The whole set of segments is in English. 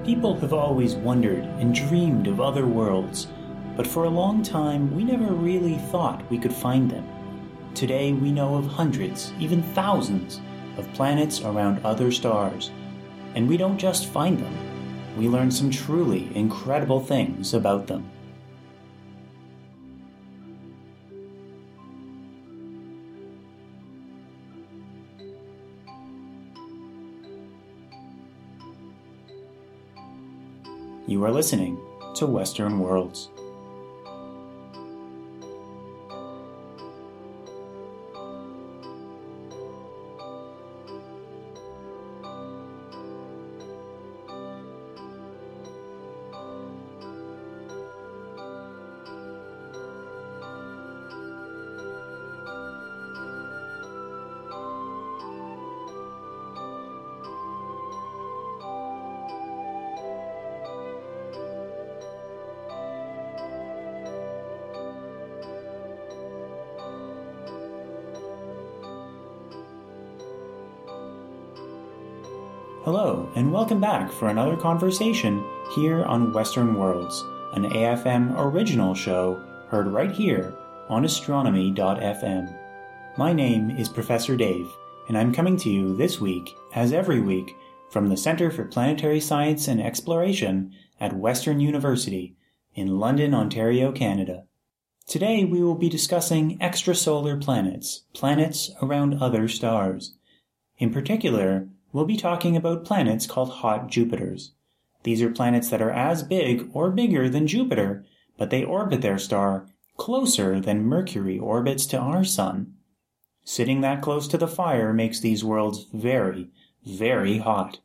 People have always wondered and dreamed of other worlds, but for a long time we never really thought we could find them. Today we know of hundreds, even thousands, of planets around other stars. And we don't just find them, we learn some truly incredible things about them. You are listening to Western Worlds. Hello, and welcome back for another conversation here on Western Worlds, an AFM original show heard right here on Astronomy.fm. My name is Professor Dave, and I'm coming to you this week, as every week, from the Centre for Planetary Science and Exploration at Western University in London, Ontario, Canada. Today we will be discussing extrasolar planets, planets around other stars. In particular, we'll be talking about planets called hot Jupiters. These are planets that are as big or bigger than Jupiter, but they orbit their star closer than Mercury orbits to our Sun. Sitting that close to the fire makes these worlds very, very hot.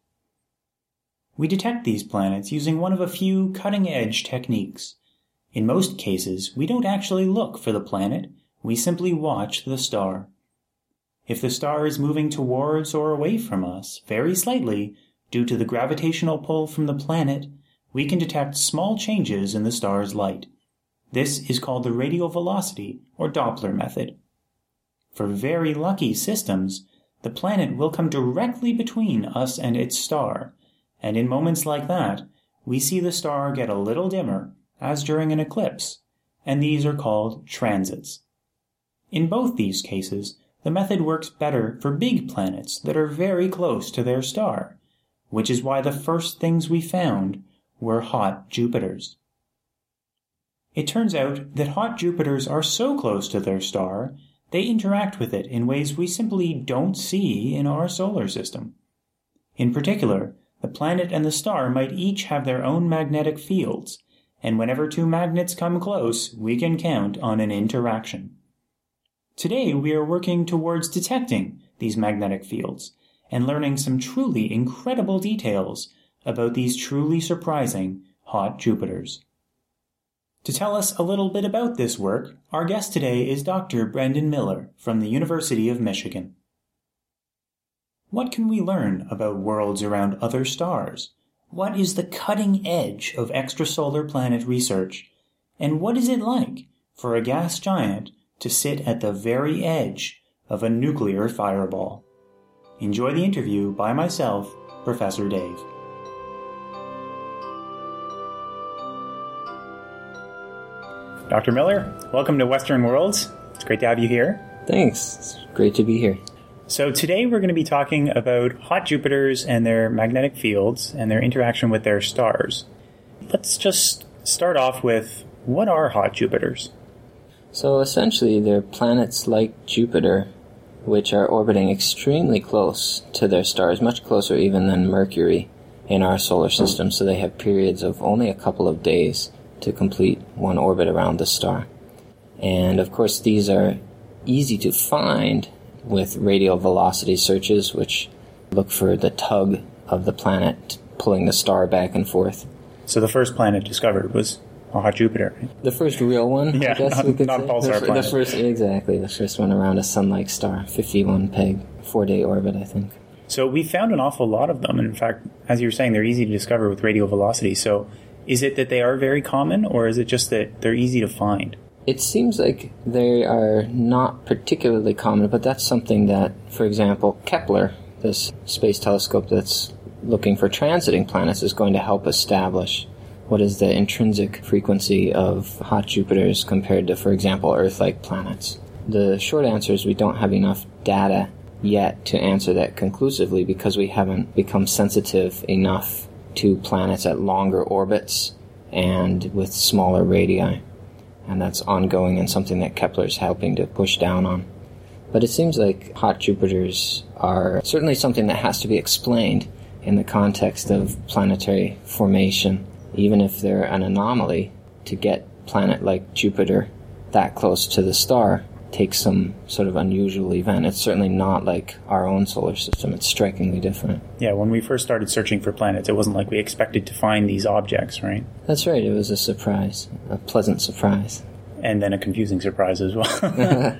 We detect these planets using one of a few cutting-edge techniques. In most cases, we don't actually look for the planet, we simply watch the star. If the star is moving towards or away from us, very slightly, due to the gravitational pull from the planet, we can detect small changes in the star's light. This is called the radial velocity, or Doppler method. For very lucky systems, the planet will come directly between us and its star, and in moments like that, we see the star get a little dimmer, as during an eclipse, and these are called transits. In both these cases, the method works better for big planets that are very close to their star, which is why the first things we found were hot Jupiters. It turns out that hot Jupiters are so close to their star, they interact with it in ways we simply don't see in our solar system. In particular, the planet and the star might each have their own magnetic fields, and whenever two magnets come close, we can count on an interaction. Today we are working towards detecting these magnetic fields and learning some truly incredible details about these truly surprising hot Jupiters. To tell us a little bit about this work, our guest today is Dr. Brendan Miller from the University of Michigan. What can we learn about worlds around other stars? What is the cutting edge of extrasolar planet research? And what is it like for a gas giant to sit at the very edge of a nuclear fireball? Enjoy the interview by myself, Professor Dave. Dr. Miller, welcome to Western Worlds. It's great to have you here. Thanks. It's great to be here. So today we're going to be talking about hot Jupiters and their magnetic fields and their interaction with their stars. Let's just start off with, what are hot Jupiters? So essentially, they're planets like Jupiter, which are orbiting extremely close to their stars, much closer even than Mercury in our solar system, so they have periods of only a couple of days to complete one orbit around the star. And of course, these are easy to find with radial velocity searches, which look for the tug of the planet pulling the star back and forth. So the first planet discovered was a hot Jupiter. The first real one, yeah, I guess we could not say. pulsar planet. The first one around a sun-like star, 51 peg, 4-day orbit, I think. So we found an awful lot of them. In fact, as you were saying, they're easy to discover with radial velocity. So is it that they are very common, or is it just that they're easy to find? It seems like they are not particularly common, but that's something that, for example, Kepler, this space telescope that's looking for transiting planets is going to help establish what is the intrinsic frequency of hot Jupiters compared to, for example, Earth-like planets. The short answer is we don't have enough data yet to answer that conclusively because we haven't become sensitive enough to planets at longer orbits and with smaller radii. And that's ongoing and something that Kepler's helping to push down on. But it seems like hot Jupiters are certainly something that has to be explained in the context of planetary formation, even if they're an anomaly. To get a planet like Jupiter that close to the star takes some sort of unusual event. It's certainly not like our own solar system. It's strikingly different. Yeah, when we first started searching for planets, it wasn't like we expected to find these objects, right? That's right. It was a surprise, a pleasant surprise. And then a confusing surprise as well.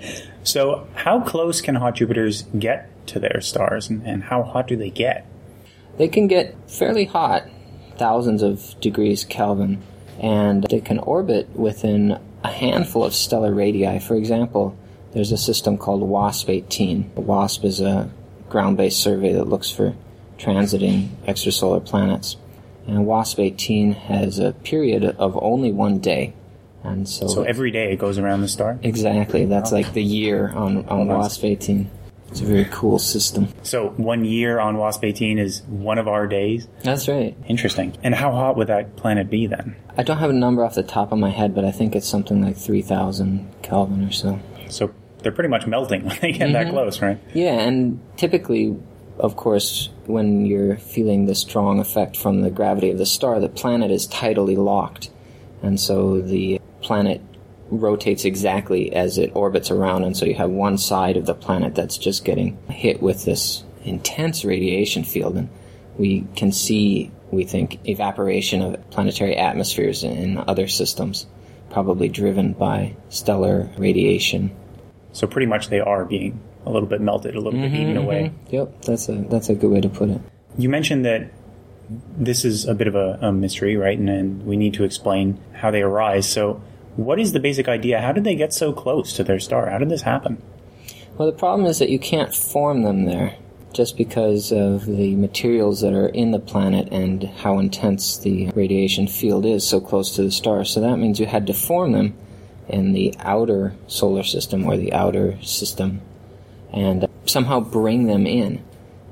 So how close can hot Jupiters get to their stars, and how hot do they get? They can get fairly hot, thousands of degrees Kelvin, and they can orbit within a handful of stellar radii. For example, there's a system called WASP-18. WASP is a ground-based survey that looks for transiting extrasolar planets. And WASP-18 has a period of only 1 day. And so every day it goes around the star? Exactly. That's like the year on WASP-18. It's a very cool system. So 1 year on WASP-18 is one of our days? That's right. Interesting. And how hot would that planet be then? I don't have a number off the top of my head, but I think it's something like 3,000 Kelvin or so. So they're pretty much melting when they get that close, right? Yeah, and typically, of course, when you're feeling the strong effect from the gravity of the star, the planet is tidally locked. And so the planet rotates exactly as it orbits around, and so you have one side of the planet that's just getting hit with this intense radiation field. And we can see, we think, evaporation of planetary atmospheres in other systems, probably driven by stellar radiation. So pretty much they are being a little bit melted, a little bit eaten away. Yep, that's a good way to put it. You mentioned that this is a bit of a mystery, right? And we need to explain how they arise. So what is the basic idea? How did they get so close to their star? How did this happen? Well, the problem is that you can't form them there just because of the materials that are in the planet and how intense the radiation field is so close to the star. So that means you had to form them in the outer solar system or the outer system and somehow bring them in.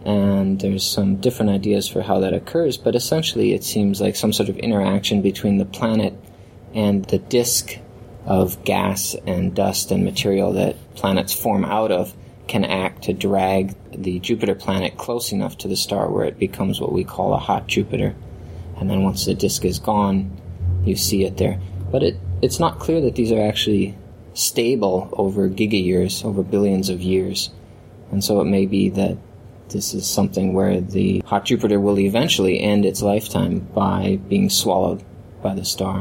And there's some different ideas for how that occurs, but essentially it seems like some sort of interaction between the planet and the disk of gas and dust and material that planets form out of can act to drag the Jupiter planet close enough to the star where it becomes what we call a hot Jupiter. And then once the disk is gone, you see it there. But it's not clear that these are actually stable over gigayears, over billions of years. And so it may be that this is something where the hot Jupiter will eventually end its lifetime by being swallowed by the star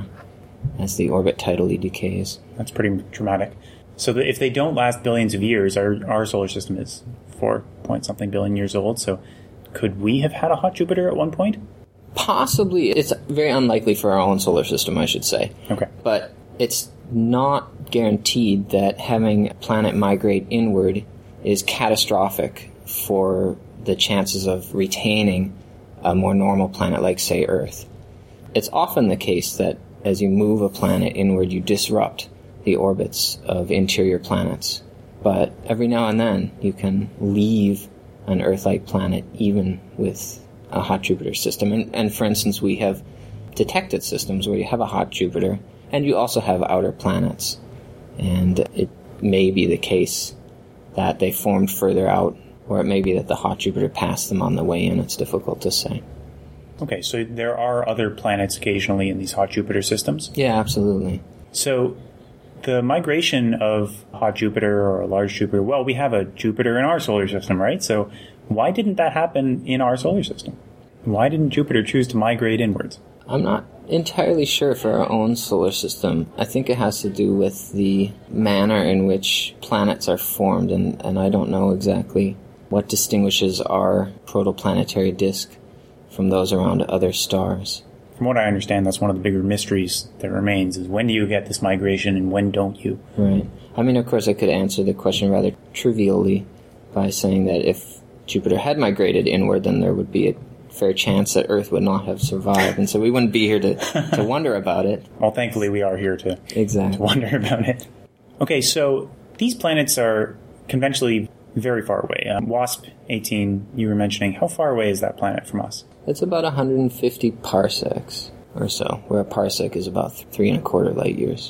as the orbit tidally decays. That's pretty dramatic. So that if they don't last billions of years, our solar system is 4-point-something billion years old, so could we have had a hot Jupiter at one point? Possibly. It's very unlikely for our own solar system, I should say. Okay. But it's not guaranteed that having a planet migrate inward is catastrophic for the chances of retaining a more normal planet like, say, Earth. It's often the case that as you move a planet inward, you disrupt the orbits of interior planets. But every now and then, you can leave an Earth-like planet even with a hot Jupiter system. And for instance, we have detected systems where you have a hot Jupiter, and you also have outer planets. And it may be the case that they formed further out, or it may be that the hot Jupiter passed them on the way in. It's difficult to say. Okay, so there are other planets occasionally in these hot Jupiter systems? Yeah, absolutely. So the migration of hot Jupiter or a large Jupiter, well, we have a Jupiter in our solar system, right? So why didn't that happen in our solar system? Why didn't Jupiter choose to migrate inwards? I'm not entirely sure for our own solar system. I think it has to do with the manner in which planets are formed, and I don't know exactly what distinguishes our protoplanetary disk from those around other stars. From what I understand, that's one of the bigger mysteries that remains, is when do you get this migration and when don't you? Right. I mean, of course, I could answer the question rather trivially by saying that if Jupiter had migrated inward, then there would be fair chance that Earth would not have survived, and so we wouldn't be here to wonder about it. Well, thankfully we are here to wonder about it. Okay, so these planets are conventionally very far away. WASP-18, you were mentioning, how far away is that planet from us? It's about 150 parsecs or so, where a parsec is about 3.25 light years.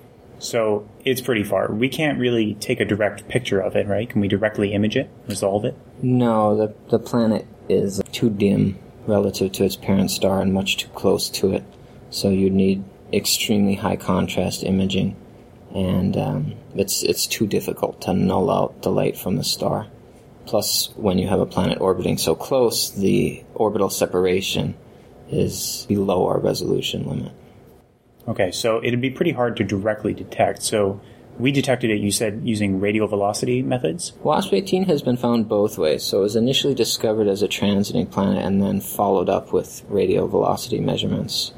So it's pretty far. We can't really take a direct picture of it, right? Can we directly image it, resolve it? No, the planet is too dim relative to its parent star and much too close to it. So you'd need extremely high contrast imaging, and it's too difficult to null out the light from the star. Plus, when you have a planet orbiting so close, the orbital separation is below our resolution limit. Okay, so it'd be pretty hard to directly detect. So we detected it, you said, using radial velocity methods? WASP-18 has been found both ways. So it was initially discovered as a transiting planet and then followed up with radial velocity measurements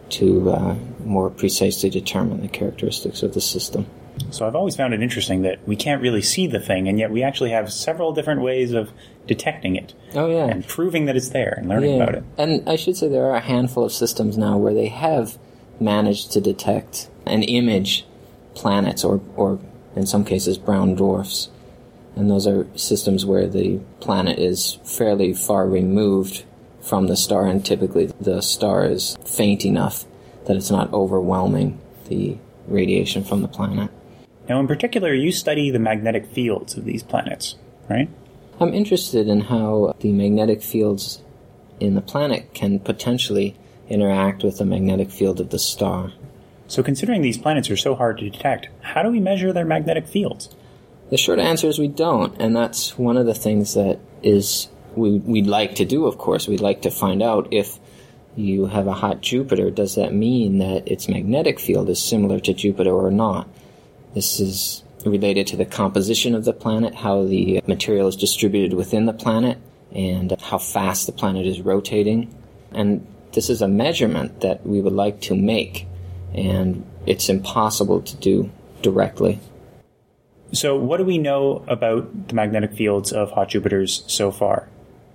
to more precisely determine the characteristics of the system. So I've always found it interesting that we can't really see the thing, and yet we actually have several different ways of detecting it. Oh, yeah. And proving that it's there and learning about it. And I should say there are a handful of systems now where they have managed to detect and image planets or in some cases brown dwarfs. And those are systems where the planet is fairly far removed from the star, and typically the star is faint enough that it's not overwhelming the radiation from the planet. Now, in particular, you study the magnetic fields of these planets, right? I'm interested in how the magnetic fields in the planet can potentially interact with the magnetic field of the star. So considering these planets are so hard to detect, how do we measure their magnetic fields? The short answer is we don't, and that's one of the things that we'd like to do, of course. We'd like to find out if you have a hot Jupiter, does that mean that its magnetic field is similar to Jupiter or not? This is related to the composition of the planet, how the material is distributed within the planet, and how fast the planet is rotating. And this is a measurement that we would like to make, and it's impossible to do directly. So what do we know about the magnetic fields of hot Jupiters so far?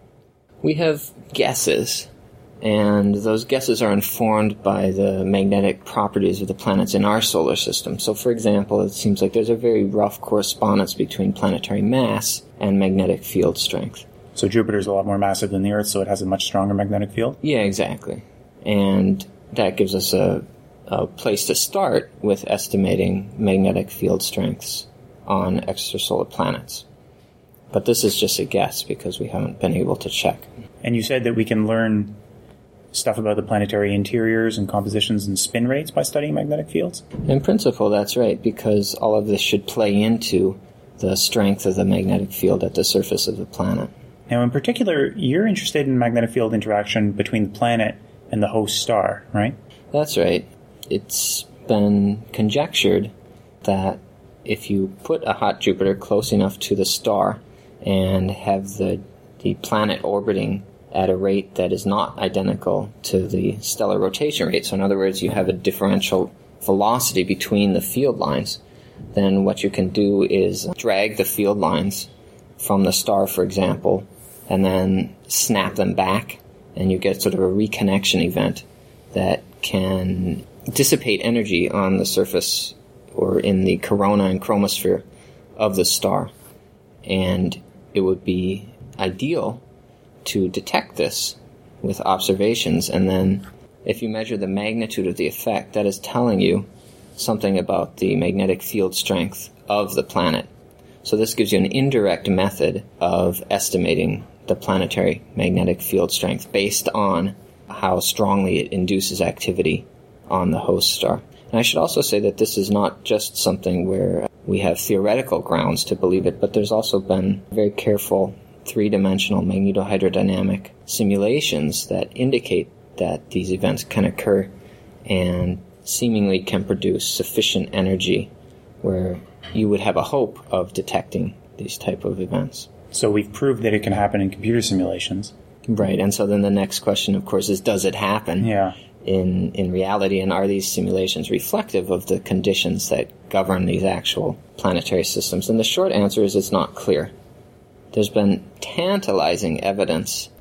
We have guesses, and those guesses are informed by the magnetic properties of the planets in our solar system. So, for example, it seems like there's a very rough correspondence between planetary mass and magnetic field strength. So Jupiter's a lot more massive than the Earth, so it has a much stronger magnetic field? Yeah, exactly. And that gives us a place to start with estimating magnetic field strengths on extrasolar planets. But this is just a guess because we haven't been able to check. And you said that we can learn stuff about the planetary interiors and compositions and spin rates by studying magnetic fields? In principle, that's right, because all of this should play into the strength of the magnetic field at the surface of the planet. Now, in particular, you're interested in magnetic field interaction between the planet and the host star, right? That's right. It's been conjectured that if you put a hot Jupiter close enough to the star and have the planet orbiting at a rate that is not identical to the stellar rotation rate, so in other words, you have a differential velocity between the field lines, then what you can do is drag the field lines from the star, for example, and then snap them back, and you get sort of a reconnection event that can dissipate energy on the surface or in the corona and chromosphere of the star. And it would be ideal to detect this with observations, and then if you measure the magnitude of the effect, that is telling you something about the magnetic field strength of the planet. So this gives you an indirect method of estimating the planetary magnetic field strength based on how strongly it induces activity on the host star. And I should also say that this is not just something where we have theoretical grounds to believe it, but there's also been very careful three-dimensional magnetohydrodynamic simulations that indicate that these events can occur and seemingly can produce sufficient energy where you would have a hope of detecting these type of events. So we've proved that it can happen in computer simulations. Right, and so then the next question, of course, is does it happen in reality, and are these simulations reflective of the conditions that govern these actual planetary systems? And the short answer is it's not clear. There's been tantalizing evidence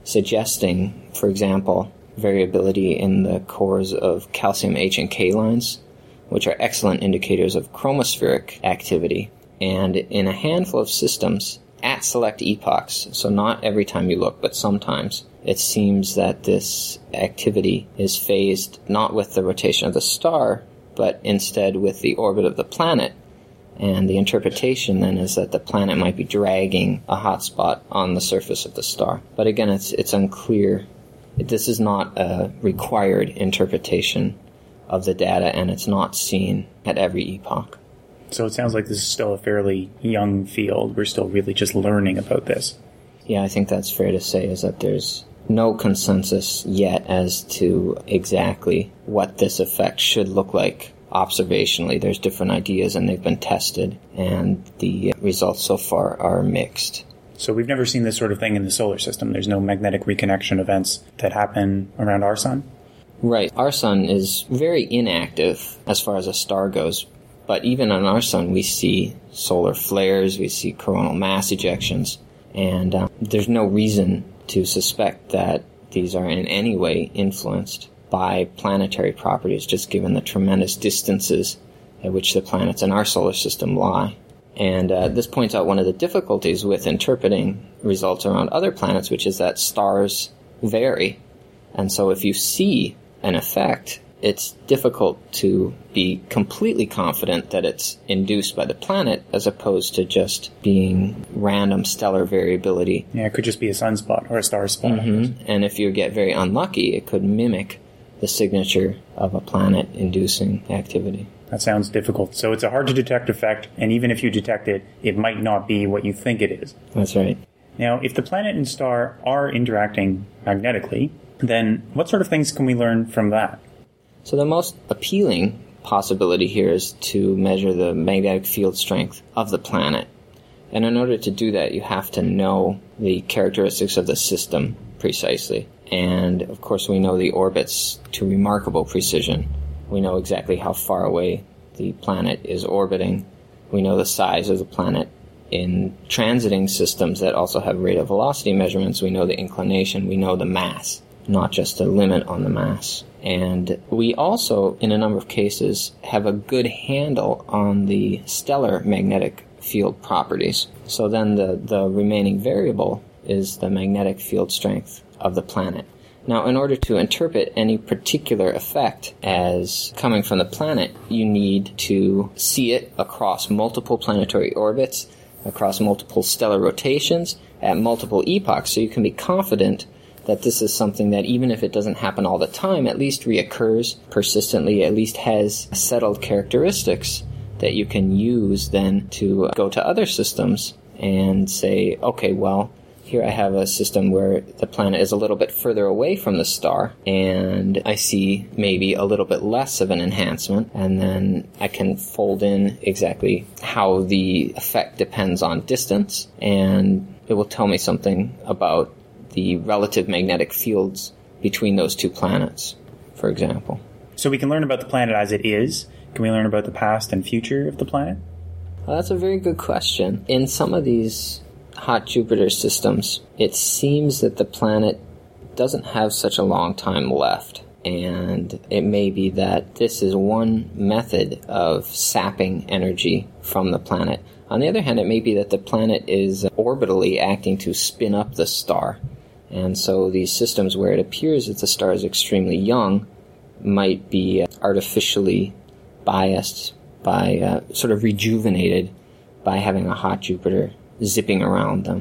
suggesting, for example, variability in the cores of calcium H and K lines, which are excellent indicators of chromospheric activity. And in a handful of systems, at select epochs, so not every time you look, but sometimes, it seems that this activity is phased not with the rotation of the star, but instead with the orbit of the planet. And the interpretation then is that the planet might be dragging a hot spot on the surface of the star. But again, it's unclear. This is not a required interpretation of the data, and it's not seen at every epoch. So it sounds like this is still a fairly young field. We're still really just learning about this. Yeah, I think that's fair to say, is that there's no consensus yet as to exactly what this effect should look like observationally. There's different ideas, and they've been tested, and the results so far are mixed. So we've never seen this sort of thing in the solar system. There's no magnetic reconnection events that happen around our sun? Right. Our sun is very inactive as far as a star goes, but even on our sun we see solar flares, we see coronal mass ejections, and there's no reason to suspect that these are in any way influenced by planetary properties, just given the tremendous distances at which the planets in our solar system lie. And this points out one of the difficulties with interpreting results around other planets, which is that stars vary. And so if you see an effect, it's difficult to be completely confident that it's induced by the planet as opposed to just being random stellar variability. Yeah, it could just be a sunspot or a star spot. Mm-hmm. And if you get very unlucky, it could mimic the signature of a planet inducing activity. That sounds difficult. So it's a hard to detect effect, and even if you detect it, it might not be what you think it is. That's right. Now, if the planet and star are interacting magnetically, then what sort of things can we learn from that? So the most appealing possibility here is to measure the magnetic field strength of the planet. And in order to do that, you have to know the characteristics of the system precisely. And, of course, we know the orbits to remarkable precision. We know exactly how far away the planet is orbiting. We know the size of the planet. In transiting systems that also have rate of velocity measurements, we know the inclination, we know the mass, not just a limit on the mass. And we also, in a number of cases, have a good handle on the stellar magnetic field properties. So then the remaining variable is the magnetic field strength of the planet. Now, in order to interpret any particular effect as coming from the planet, you need to see it across multiple planetary orbits, across multiple stellar rotations, at multiple epochs, so you can be confident that this is something that, even if it doesn't happen all the time, at least reoccurs persistently, at least has settled characteristics that you can use then to go to other systems and say, okay, well, here I have a system where the planet is a little bit further away from the star, and I see maybe a little bit less of an enhancement, and then I can fold in exactly how the effect depends on distance, and it will tell me something about the relative magnetic fields between those two planets, for example. So we can learn about the planet as it is. Can we learn about the past and future of the planet? Well, that's a very good question. In some of these hot Jupiter systems, it seems that the planet doesn't have such a long time left, and it may be that this is one method of sapping energy from the planet. On the other hand, it may be that the planet is orbitally acting to spin up the star, and so these systems where it appears that the star is extremely young might be artificially biased by sort of rejuvenated by having a hot Jupiter zipping around them.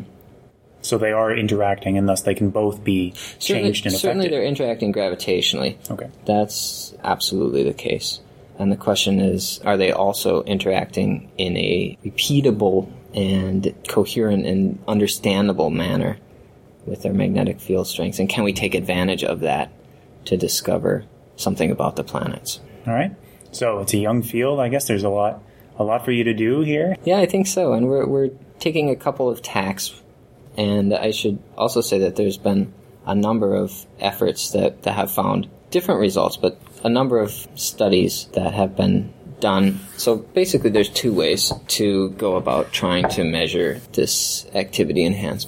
So they are interacting, and thus they can both be changed and affected. Certainly they're interacting gravitationally. Okay. That's absolutely the case. And the question is, are they also interacting in a repeatable and coherent and understandable manner with their magnetic field strengths? And can we take advantage of that to discover something about the planets? All right. So it's a young field. I guess there's a lot for you to do here. Yeah, I think so. And we're taking a couple of tacks. And I should also say that there's been a number of efforts that have found different results, but a number of studies that have been done. So basically there's two ways to go about trying to measure this activity enhancement.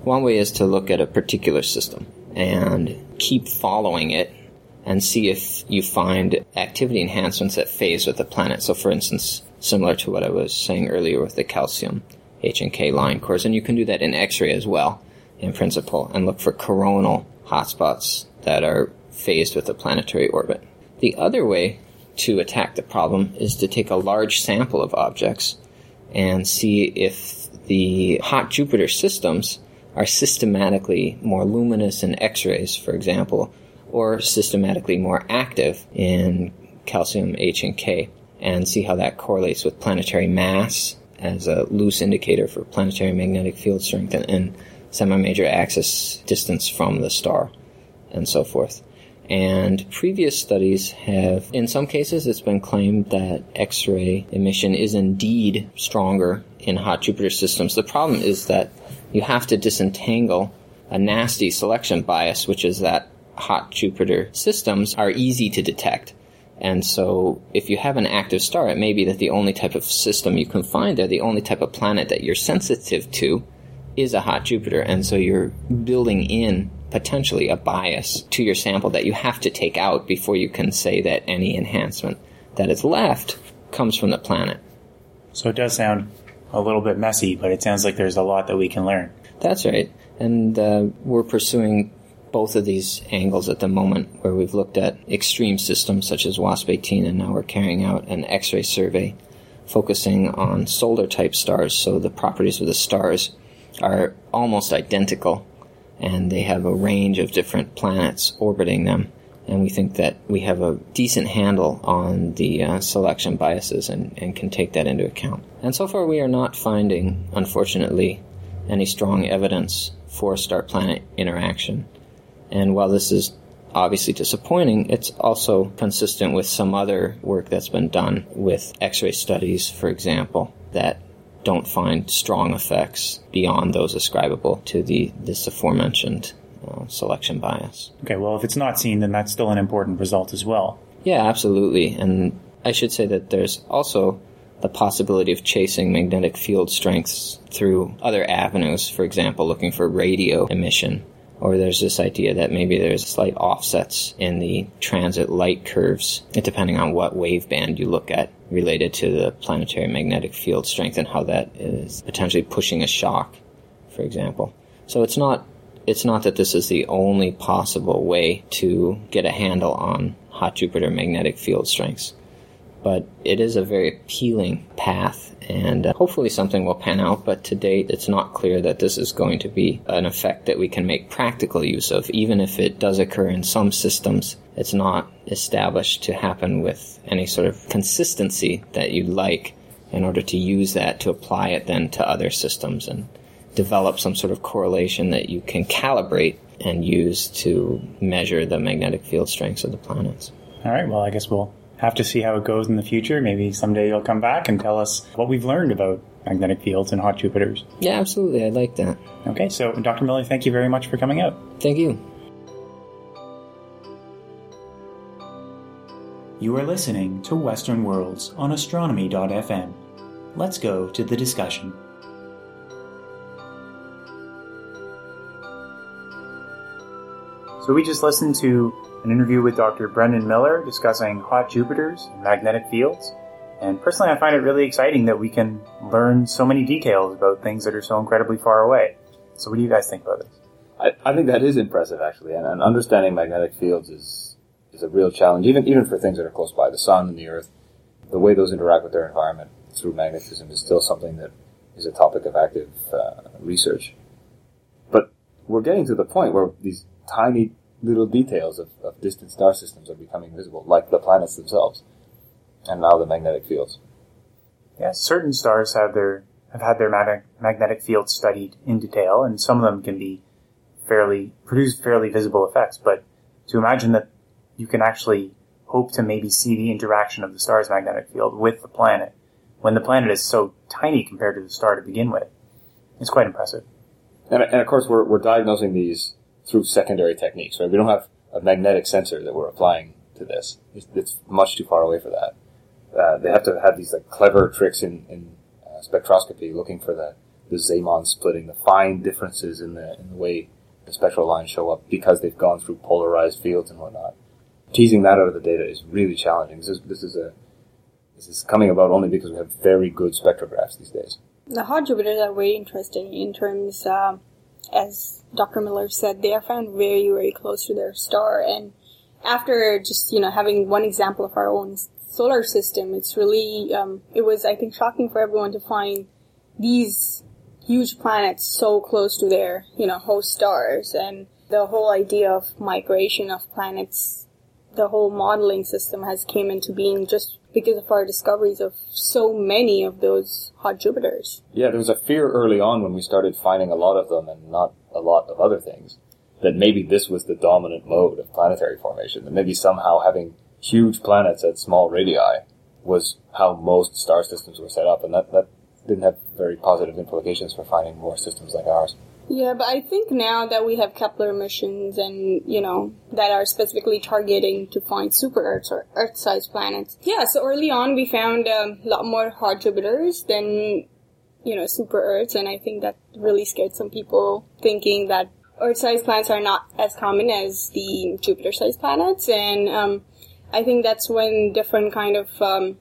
One way is to look at a particular system and keep following it and see if you find activity enhancements that phase with the planet. So, for instance, similar to what I was saying earlier with the calcium H and K line cores, and you can do that in X-ray as well, in principle, and look for coronal hotspots that are phased with the planetary orbit. The other way to attack the problem is to take a large sample of objects and see if the hot Jupiter systems are systematically more luminous in X-rays, for example, or systematically more active in calcium H and K, and see how that correlates with planetary mass as a loose indicator for planetary magnetic field strength and semi-major axis distance from the star, and so forth. And previous studies have, in some cases, it's been claimed that X-ray emission is indeed stronger in hot Jupiter systems. The problem is that you have to disentangle a nasty selection bias, which is that hot Jupiter systems are easy to detect. And so if you have an active star, it may be that the only type of system you can find there, the only type of planet that you're sensitive to, is a hot Jupiter. And so you're building in potentially a bias to your sample that you have to take out before you can say that any enhancement that is left comes from the planet. So it does sound a little bit messy, but it sounds like there's a lot that we can learn. That's right. And we're pursuing both of these angles at the moment, where we've looked at extreme systems such as WASP-18, and now we're carrying out an X-ray survey focusing on solar-type stars. So the properties of the stars are almost identical, and they have a range of different planets orbiting them. And we think that we have a decent handle on the selection biases and can take that into account. And so far we are not finding, unfortunately, any strong evidence for star-planet interaction. And while this is obviously disappointing, it's also consistent with some other work that's been done with X-ray studies, for example, that don't find strong effects beyond those ascribable to this aforementioned selection bias. Okay, well, if it's not seen, then that's still an important result as well. Yeah, absolutely. And I should say that there's also the possibility of chasing magnetic field strengths through other avenues, for example, looking for radio emission. Or there's this idea that maybe there's slight offsets in the transit light curves, depending on what waveband you look at, related to the planetary magnetic field strength and how that is potentially pushing a shock, for example. So it's not that this is the only possible way to get a handle on hot Jupiter magnetic field strengths, but it is a very appealing path, and hopefully something will pan out, but to date it's not clear that this is going to be an effect that we can make practical use of. Even if it does occur in some systems, it's not established to happen with any sort of consistency that you'd like in order to use that to apply it then to other systems and develop some sort of correlation that you can calibrate and use to measure the magnetic field strengths of the planets. All right, well, I guess we'll have to see how it goes in the future. Maybe someday you'll come back and tell us what we've learned about magnetic fields and hot Jupiters. Yeah, absolutely. I'd like that. Okay, so Dr. Miller, thank you very much for coming out. Thank you. You are listening to Western Worlds on Astronomy.fm. Let's go to the discussion. So we just listened to an interview with Dr. Brendan Miller discussing hot Jupiters and magnetic fields. And personally, I find it really exciting that we can learn so many details about things that are so incredibly far away. So what do you guys think about this? I think that is impressive, actually. And understanding magnetic fields is a real challenge, even for things that are close by, the sun and the earth. The way those interact with their environment through magnetism is still something that is a topic of active research. But we're getting to the point where these tiny little details of distant star systems are becoming visible, like the planets themselves, and now the magnetic fields. Yeah, certain stars have had their magnetic fields studied in detail, and some of them can produce fairly visible effects. But to imagine that you can actually hope to maybe see the interaction of the star's magnetic field with the planet, when the planet is so tiny compared to the star to begin with, is quite impressive. And of course, we're diagnosing these through secondary techniques, right? We don't have a magnetic sensor that we're applying to this. It's much too far away for that. They have to have these clever tricks in spectroscopy, looking for the the Zeeman splitting, the fine differences in the way the spectral lines show up because they've gone through polarized fields and whatnot. Teasing that out of the data is really challenging. This is coming about only because we have very good spectrographs these days. The hot Jupiters are very interesting in terms, as Dr. Miller said, they are found very, very close to their star. And after just, having one example of our own solar system, it's really, it was, I think, shocking for everyone to find these huge planets so close to their, host stars. And the whole idea of migration of planets, the whole modeling system has came into being just because of our discoveries of so many of those hot Jupiters. Yeah, there was a fear early on when we started finding a lot of them and not a lot of other things, that maybe this was the dominant mode of planetary formation, that maybe somehow having huge planets at small radii was how most star systems were set up, and that didn't have very positive implications for finding more systems like ours. Yeah, but I think now that we have Kepler missions and, that are specifically targeting to find super-Earths or Earth-sized planets. Yeah, so early on we found a lot more hot Jupiters than, super-Earths, and I think that really scared some people, thinking that Earth-sized planets are not as common as the Jupiter-sized planets, and I think that's when different kind of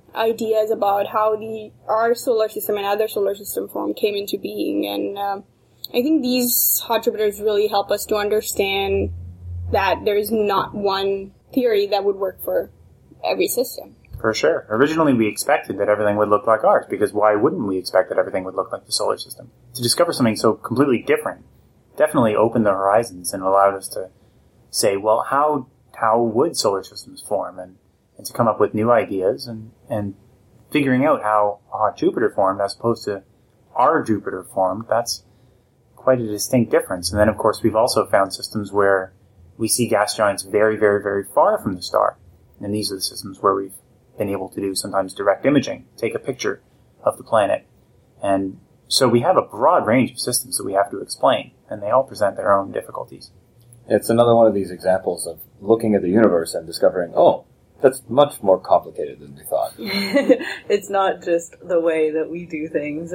ideas about how our solar system and other solar system form came into being, and I think these hot Jupiters really help us to understand that there is not one theory that would work for every system. For sure. Originally we expected that everything would look like ours, because why wouldn't we expect that everything would look like the solar system? To discover something so completely different definitely opened the horizons and allowed us to say, well, how would solar systems form? And to come up with new ideas and figuring out how a hot Jupiter formed as opposed to our Jupiter formed, that's quite a distinct difference. And then, of course, we've also found systems where we see gas giants very, very, very far from the star. And these are the systems where we've been able to do sometimes direct imaging, take a picture of the planet. And so we have a broad range of systems that we have to explain, and they all present their own difficulties. It's another one of these examples of looking at the universe and discovering, oh, that's much more complicated than we thought. It's not just the way that we do things,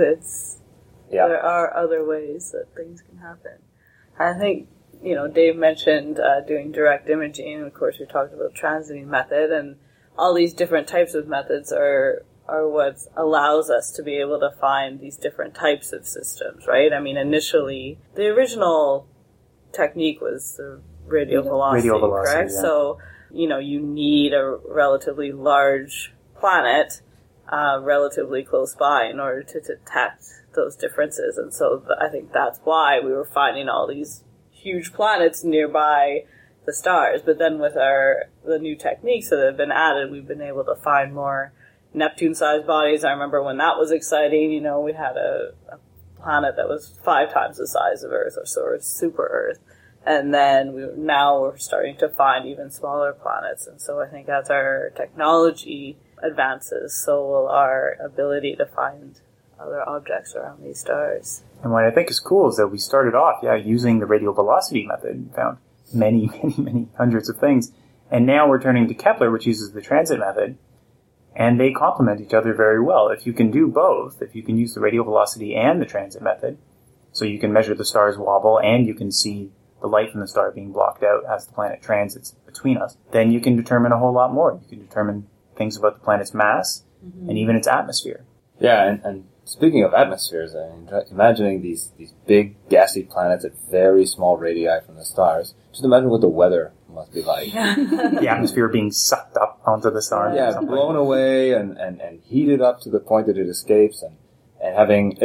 there are other ways that things can happen. I think, Dave mentioned doing direct imaging, and of course we talked about transiting method, and all these different types of methods are what allows us to be able to find these different types of systems, right? I mean, initially, the original technique was the radial velocity, correct? Yeah. So, you need a relatively large planet relatively close by in order to detect those differences, and so I think that's why we were finding all these huge planets nearby the stars. But then with the new techniques that have been added, we've been able to find more Neptune-sized bodies. I remember when that was exciting. We had a planet that was 5 times the size of Earth, or so, super Earth, and then now we're starting to find even smaller planets. And so I think as our technology advances, so will our ability to find other objects around these stars. And what I think is cool is that we started off, using the radial velocity method and found many, many, many hundreds of things. And now we're turning to Kepler, which uses the transit method, and they complement each other very well. If you can do both, if you can use the radial velocity and the transit method, so you can measure the star's wobble and you can see the light from the star being blocked out as the planet transits between us, then you can determine a whole lot more. You can determine things about the planet's mass and even its atmosphere. Yeah, and speaking of atmospheres, imagining these big gassy planets at very small radii from the stars, just imagine what the weather must be like. The atmosphere being sucked up onto the star. Yeah, blown away and heated up to the point that it escapes, and having,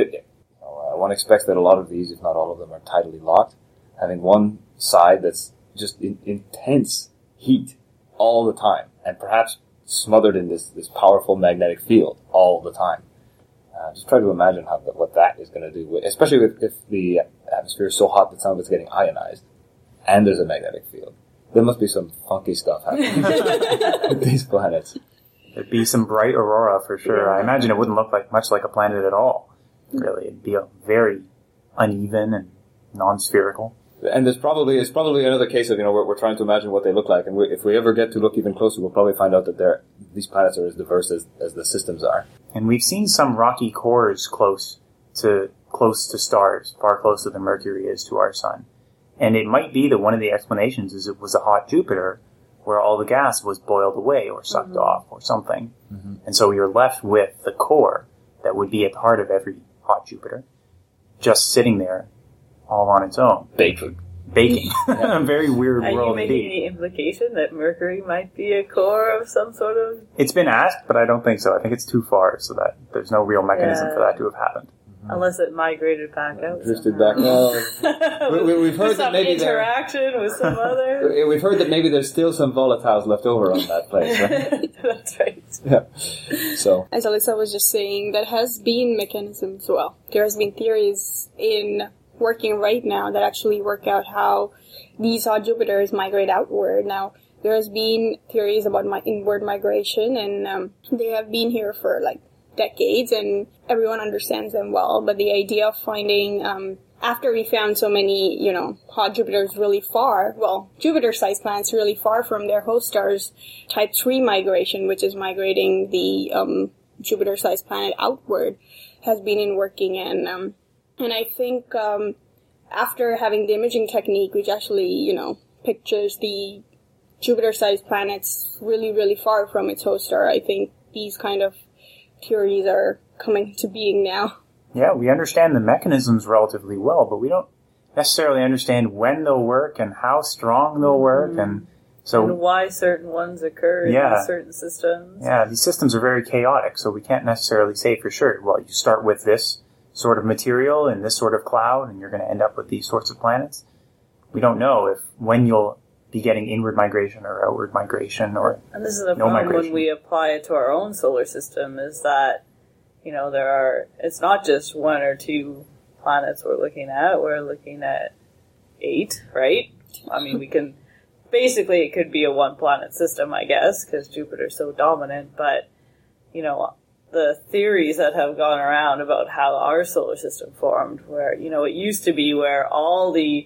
one expects that a lot of these, if not all of them, are tidally locked. Having one side that's just in intense heat all the time, and perhaps smothered in this powerful magnetic field all the time. Just try to imagine what that is going to do, especially if the atmosphere is so hot that some of it's getting ionized, and there's a magnetic field. There must be some funky stuff happening with these planets. There'd be some bright aurora for sure. Yeah. I imagine it wouldn't look much like a planet at all. Really, it'd be very uneven and non-spherical. And it's probably another case of, we're trying to imagine what they look like, and if we ever get to look even closer, we'll probably find out that these planets are as diverse as the systems are. And we've seen some rocky cores close to close to stars, far closer than Mercury is to our sun. And it might be that one of the explanations is it was a hot Jupiter where all the gas was boiled away or sucked off or something. Mm-hmm. And so you're left with the core that would be at the heart of every hot Jupiter, just sitting there all on its own. Baking. A very weird world. Are you making indeed. the implication that Mercury might be a core of some sort of... It's been asked, but I don't think so. I think it's too far, so that there's no real mechanism for that to have happened. Mm-hmm. Unless it migrated back out. Drifted back out. We've heard that maybe interaction with some other... We've heard that maybe there's still some volatiles left over on that place, right? That's right. Yeah. So, as Alyssa was just saying, that has been mechanisms. Well, there has been theories in working right now that actually work out how these hot Jupiters migrate outward. Now, there has been theories about inward migration, and they have been here for like decades, and everyone understands them well. But the idea of finding, after we found so many, hot Jupiters really far, Jupiter-sized planets really far from their host stars, type 3 migration, which is migrating the Jupiter-sized planet outward, has been in working, and I think after having the imaging technique, which actually, pictures the Jupiter-sized planets really, really far from its host star, I think these kind of theories are coming into being now. Yeah, we understand the mechanisms relatively well, but we don't necessarily understand when they'll work and how strong they'll work, and so... And why certain ones occur in certain systems. Yeah, these systems are very chaotic, so we can't necessarily say for sure, well, you start with this sort of material in this sort of cloud, and you're going to end up with these sorts of planets. We don't know when you'll be getting inward migration or outward migration or and this is the no problem migration. When we apply it to our own solar system is that, it's not just one or two planets we're looking at 8, right? I mean, we can, basically it could be a one planet system, I guess, because Jupiter's so dominant, but, the theories that have gone around about how our solar system formed, where, it used to be where all the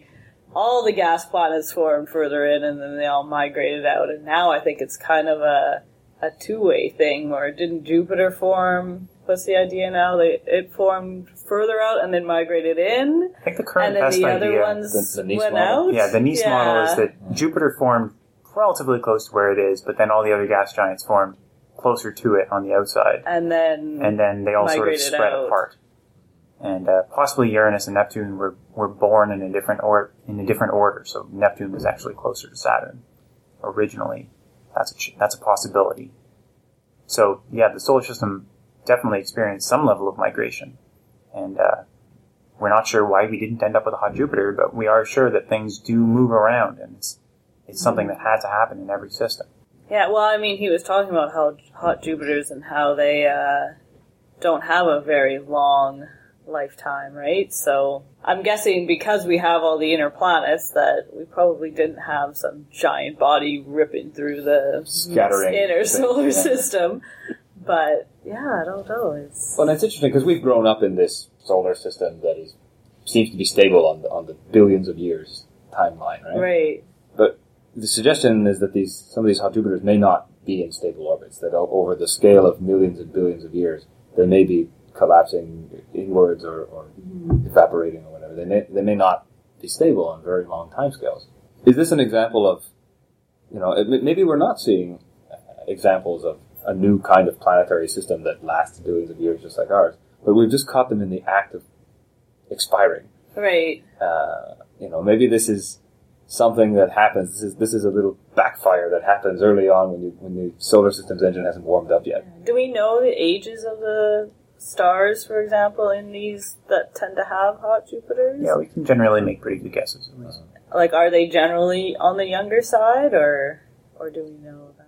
gas planets formed further in and then they all migrated out, and now I think it's kind of a two-way thing, where didn't Jupiter form, what's the idea now? It formed further out and then migrated in? I think the current and then best the idea, other ones the Nice went model. out? Yeah, the Nice model is that Jupiter formed relatively close to where it is, but then all the other gas giants formed closer to it on the outside. And then they all sort of spread out. apart. And possibly Uranus and Neptune were born in a different order. So Neptune was actually closer to Saturn originally. That's a possibility. So yeah, the solar system definitely experienced some level of migration, and we're not sure why we didn't end up with a hot Jupiter, but we are sure that things do move around, and it's something that had to happen in every system. Yeah, well, I mean, he was talking about how hot Jupiters and how they don't have a very long lifetime, right? So I'm guessing because we have all the inner planets that we probably didn't have some giant body ripping through the inner solar system. But yeah, I don't know. Well, it's interesting because we've grown up in this solar system that seems to be stable on the billions of years timeline, right? Right. But the suggestion is that some of these hot Jupiters may not be in stable orbits, that over the scale of millions and billions of years, they may be collapsing inwards or evaporating or whatever. They may not be stable on very long timescales. Is this an example of, maybe we're not seeing examples of a new kind of planetary system that lasts billions of years just like ours, but we've just caught them in the act of expiring. Right. Maybe this is something that happens. This is a little backfire that happens early on when the solar system's engine hasn't warmed up yet. Do we know the ages of the stars, for example, in these that tend to have hot Jupiters? Yeah, we can generally make pretty good guesses at least. Like, are they generally on the younger side, or do we know that?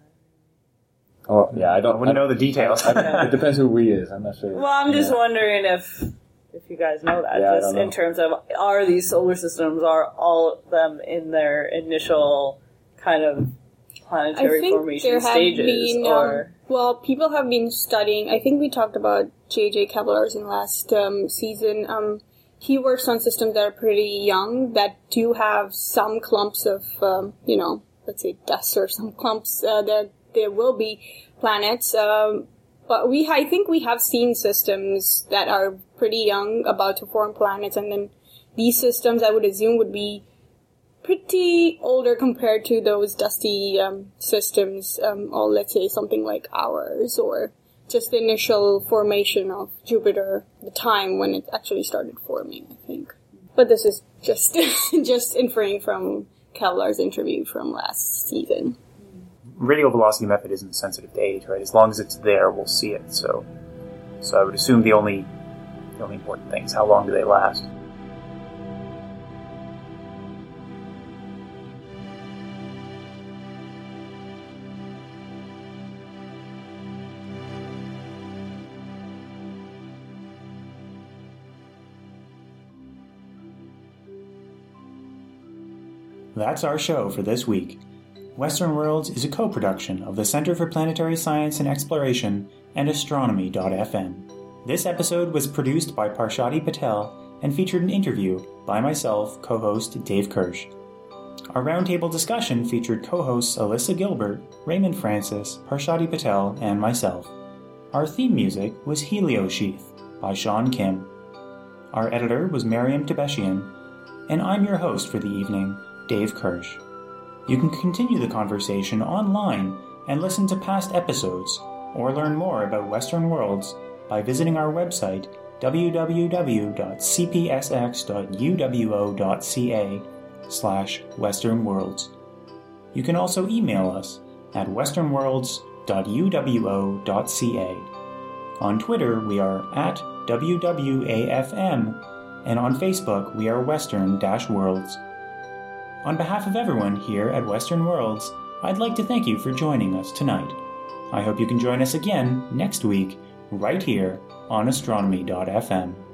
Oh, yeah, I wouldn't know the details. It depends who we is. I'm not sure. Well, I'm just wondering if you guys know that, just in terms of, are these solar systems, are all of them in their initial kind of planetary formation stages? Well, people have been studying, I think we talked about J.J. Kepler's in last season. He works on systems that are pretty young, that do have some clumps of, let's say dust or some clumps, there will be planets, But I think we have seen systems that are pretty young, about to form planets, and then these systems, I would assume, would be pretty older compared to those dusty systems, or let's say something like ours, or just the initial formation of Jupiter, the time when it actually started forming, I think. But this is just just inferring from Kevlar's interview from last season. Radial velocity method isn't sensitive to age, right? As long as it's there, we'll see it. So I would assume the only important thing is how long do they last. That's our show for this week. Western Worlds is a co-production of the Center for Planetary Science and Exploration and Astronomy.fm. This episode was produced by Parshati Patel and featured an interview by myself, co-host Dave Kirsch. Our roundtable discussion featured co-hosts Alyssa Gilbert, Raymond Francis, Parshati Patel, and myself. Our theme music was Helio Sheath by Sean Kim. Our editor was Miriam Tebeshian, and I'm your host for the evening, Dave Kirsch. You can continue the conversation online and listen to past episodes, or learn more about Western Worlds by visiting our website www.cpsx.uwo.ca/westernworlds. You can also email us at westernworlds.uwo.ca. On Twitter, we are at WWAFM, and on Facebook, we are Western-Worlds. On behalf of everyone here at Western Worlds, I'd like to thank you for joining us tonight. I hope you can join us again next week, right here on Astronomy.fm.